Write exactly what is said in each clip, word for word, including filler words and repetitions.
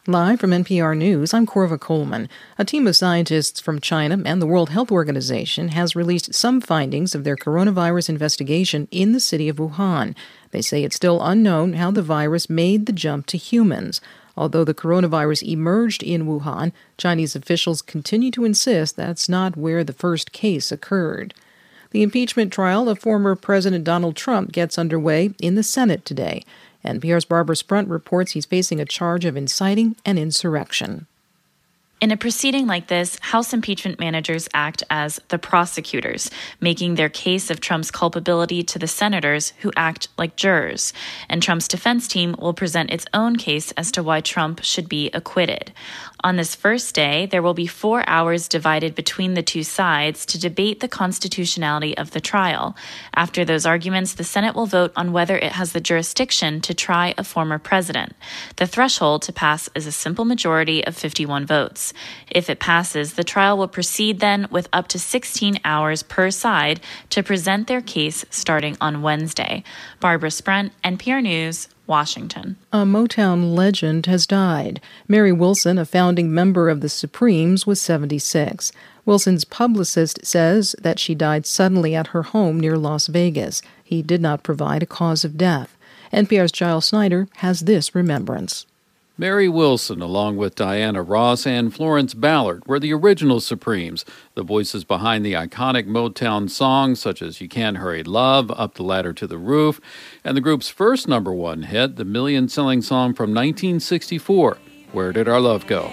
Live from N P R News, I'm Corva Coleman. A team of scientists from China and the World Health Organization has released some findings of their coronavirus investigation in the city of Wuhan. They say it's still unknown how the virus made the jump to humans. Although the coronavirus emerged in Wuhan, Chinese officials continue to insist that's not where the first case occurred. The impeachment trial of former President Donald Trump gets underway in the Senate today. N P R's Barbara Sprunt reports he's facing a charge of inciting an insurrection. In a proceeding like this, House impeachment managers act as the prosecutors, making their case of Trump's culpability to the senators who act like jurors. And Trump's defense team will present its own case as to why Trump should be acquitted. On this first day, there will be four hours divided between the two sides to debate the constitutionality of the trial. After those arguments, the Senate will vote on whether it has the jurisdiction to try a former president. The threshold to pass is a simple majority of fifty-one votes. If it passes, the trial will proceed then with up to sixteen hours per side to present their case starting on Wednesday. Barbara Sprunt, N P R News, Washington. A Motown legend has died. Mary Wilson, a founding member of the Supremes, was seventy-six. Wilson's publicist says that she died suddenly at her home near Las Vegas. He did not provide a cause of death. N P R's Giles Snyder has this remembrance. Mary Wilson, along with Diana Ross and Florence Ballard, were the original Supremes, the voices behind the iconic Motown songs such as You Can't Hurry Love, Up the Ladder to the Roof, and the group's first number one hit, the million-selling song from nineteen sixty-four, Where Did Our Love Go?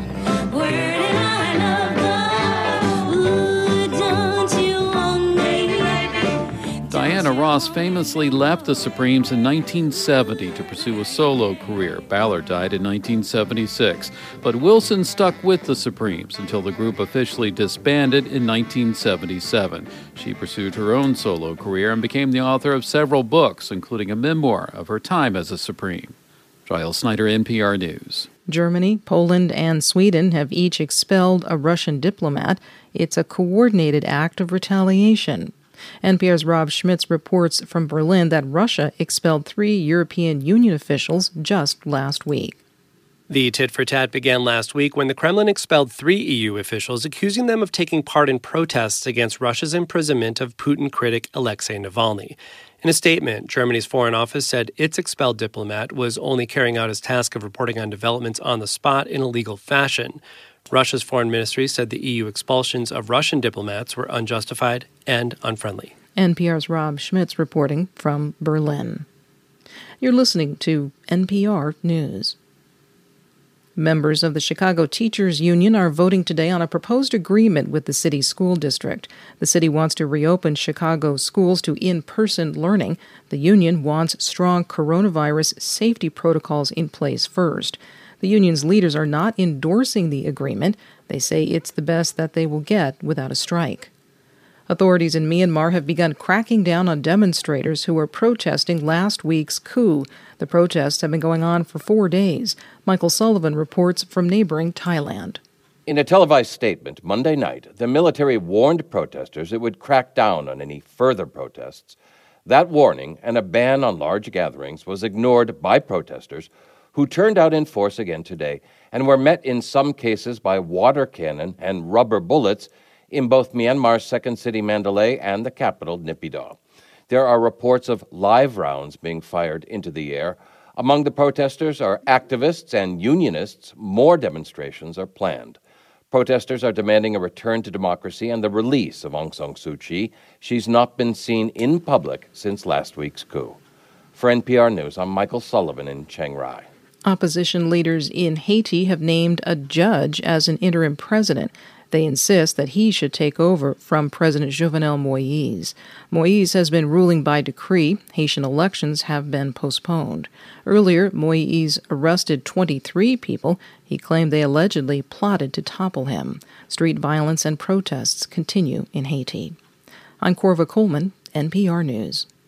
Diana Ross famously left the Supremes in nineteen seventy to pursue a solo career. Ballard died in nineteen seventy-six, but Wilson stuck with the Supremes until the group officially disbanded in nineteen seventy-seven. She pursued her own solo career and became the author of several books, including a memoir of her time as a Supreme. Giles Snyder, N P R News. Germany, Poland, and Sweden have each expelled a Russian diplomat. It's a coordinated act of retaliation. N P R's Rob Schmitz reports from Berlin that Russia expelled three European Union officials just last week. The tit-for-tat began last week when the Kremlin expelled three E U officials, accusing them of taking part in protests against Russia's imprisonment of Putin critic Alexei Navalny. In a statement, Germany's Foreign Office said its expelled diplomat was only carrying out his task of reporting on developments on the spot in a legal fashion. Russia's foreign ministry said the E U expulsions of Russian diplomats were unjustified and unfriendly. N P R's Rob Schmitz reporting from Berlin. You're listening to N P R News. Members of the Chicago Teachers Union are voting today on a proposed agreement with the city's school district. The city wants to reopen Chicago schools to in-person learning. The union wants strong coronavirus safety protocols in place first. The union's leaders are not endorsing the agreement. They say it's the best that they will get without a strike. Authorities in Myanmar have begun cracking down on demonstrators who were protesting last week's coup. The protests have been going on for four days. Michael Sullivan reports from neighboring Thailand. In a televised statement Monday night, the military warned protesters it would crack down on any further protests. That warning and a ban on large gatherings was ignored by protesters who turned out in force again today and were met in some cases by water cannon and rubber bullets in both Myanmar's second city, Mandalay, and the capital, Naypyidaw. There are reports of live rounds being fired into the air. Among the protesters are activists and unionists. More demonstrations are planned. Protesters are demanding a return to democracy and the release of Aung San Suu Kyi. She's not been seen in public since last week's coup. For N P R News, I'm Michael Sullivan in Chiang Rai. Opposition leaders in Haiti have named a judge as an interim president. They insist that he should take over from President Jovenel Moïse. Moïse has been ruling by decree. Haitian elections have been postponed. Earlier, Moïse arrested twenty-three people. He claimed they allegedly plotted to topple him. Street violence and protests continue in Haiti. I'm Corva Coleman, N P R News.